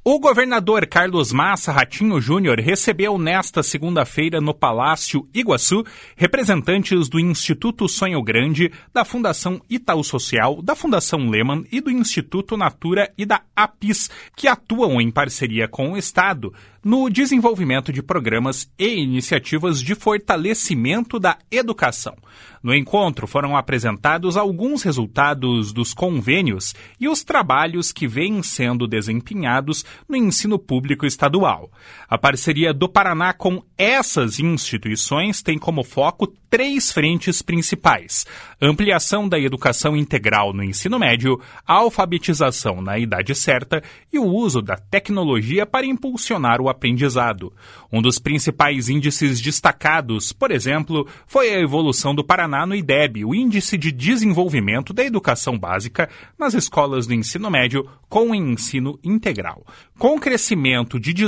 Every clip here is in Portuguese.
O governador Carlos Massa Ratinho Júnior recebeu nesta segunda-feira no Palácio Iguaçu representantes do Instituto Sonho Grande, da Fundação Itaú Social, da Fundação Lehman e do Instituto Natura e da APIS, que atuam em parceria com o Estado no desenvolvimento de programas e iniciativas de fortalecimento da educação. No encontro foram apresentados alguns resultados dos convênios e os trabalhos que vêm sendo desempenhados no ensino público estadual. A parceria do Paraná com essas instituições tem como foco 3 frentes principais: ampliação da educação integral no ensino médio, a alfabetização na idade certa e o uso da tecnologia para impulsionar o aprendizado. Um dos principais índices destacados, por exemplo, foi a evolução do Paraná no IDEB, o Índice de Desenvolvimento da Educação Básica nas escolas do ensino médio com ensino integral. Com crescimento de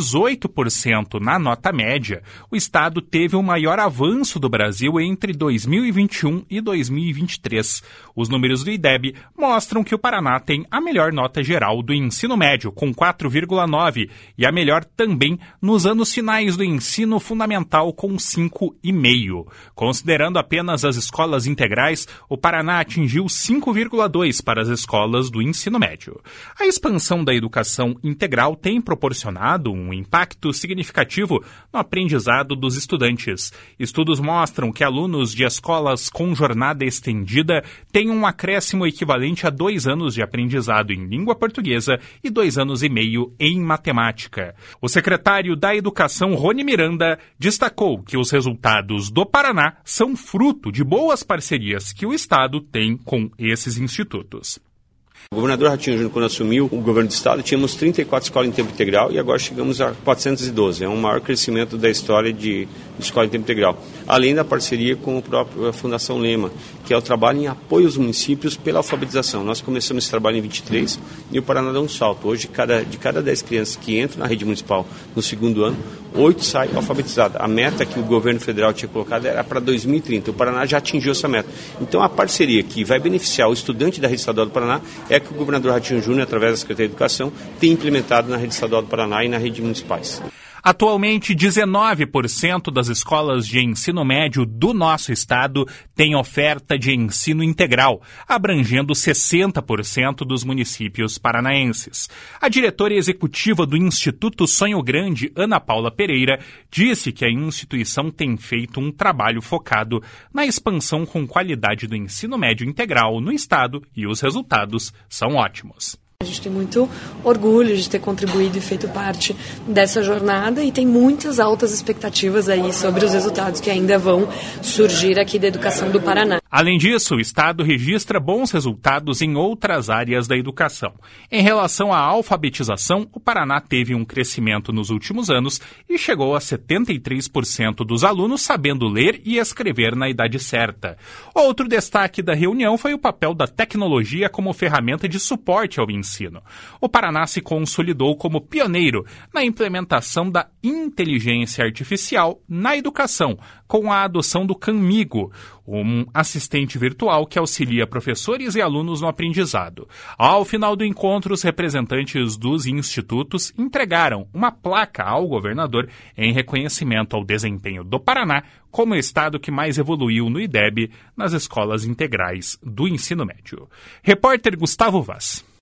18% na nota média, o Estado teve o maior avanço do Brasil entre 2021 e 2023. Os números do IDEB mostram que o Paraná tem a melhor nota geral do ensino médio, com 4,9, e a melhor também nos anos finais do ensino fundamental, com 5,5. Considerando apenas as escolas integrais, o Paraná atingiu 5,2 para as escolas do ensino médio. A expansão da educação integral tem proporcionado um impacto significativo no aprendizado dos estudantes. Estudos mostram que alunos de escolas com jornada estendida têm um acréscimo equivalente a 2 anos de aprendizado em língua portuguesa e 2 anos e meio em matemática. O secretário da Educação, Rony Miranda, destacou que os resultados do Paraná são fruto de boas parcerias que o Estado tem com esses institutos. O governador Ratinho Júnior, quando assumiu o governo do estado, tínhamos 34 escolas em tempo integral e agora chegamos a 412. É o maior crescimento da história de escola em tempo integral. Além da parceria com a própria Fundação Lehman, que é o trabalho em apoio aos municípios pela alfabetização. Nós começamos esse trabalho em 23 e o Paraná dá um salto. Hoje, de cada 10 crianças que entram na rede municipal no segundo ano, 8 saem alfabetizadas. A meta que o governo federal tinha colocado era para 2030. O Paraná já atingiu essa meta. Então, a parceria que vai beneficiar o estudante da rede estadual do Paraná é que o governador Ratinho Júnior, através da Secretaria de Educação, tem implementado na rede estadual do Paraná e na rede municipais. Atualmente, 19% das escolas de ensino médio do nosso estado têm oferta de ensino integral, abrangendo 60% dos municípios paranaenses. A diretora executiva do Instituto Sonho Grande, Ana Paula Pereira, disse que a instituição tem feito um trabalho focado na expansão com qualidade do ensino médio integral no estado e os resultados são ótimos. A gente tem muito orgulho de ter contribuído e feito parte dessa jornada e tem muitas altas expectativas aí sobre os resultados que ainda vão surgir aqui da educação do Paraná. Além disso, o Estado registra bons resultados em outras áreas da educação. Em relação à alfabetização, o Paraná teve um crescimento nos últimos anos e chegou a 73% dos alunos sabendo ler e escrever na idade certa. Outro destaque da reunião foi o papel da tecnologia como ferramenta de suporte ao ensino. O Paraná se consolidou como pioneiro na implementação da inteligência artificial na educação, com a adoção do Canmigo, um assistente virtual que auxilia professores e alunos no aprendizado. Ao final do encontro, os representantes dos institutos entregaram uma placa ao governador em reconhecimento ao desempenho do Paraná como o estado que mais evoluiu no IDEB nas escolas integrais do ensino médio. Repórter Gustavo Vaz.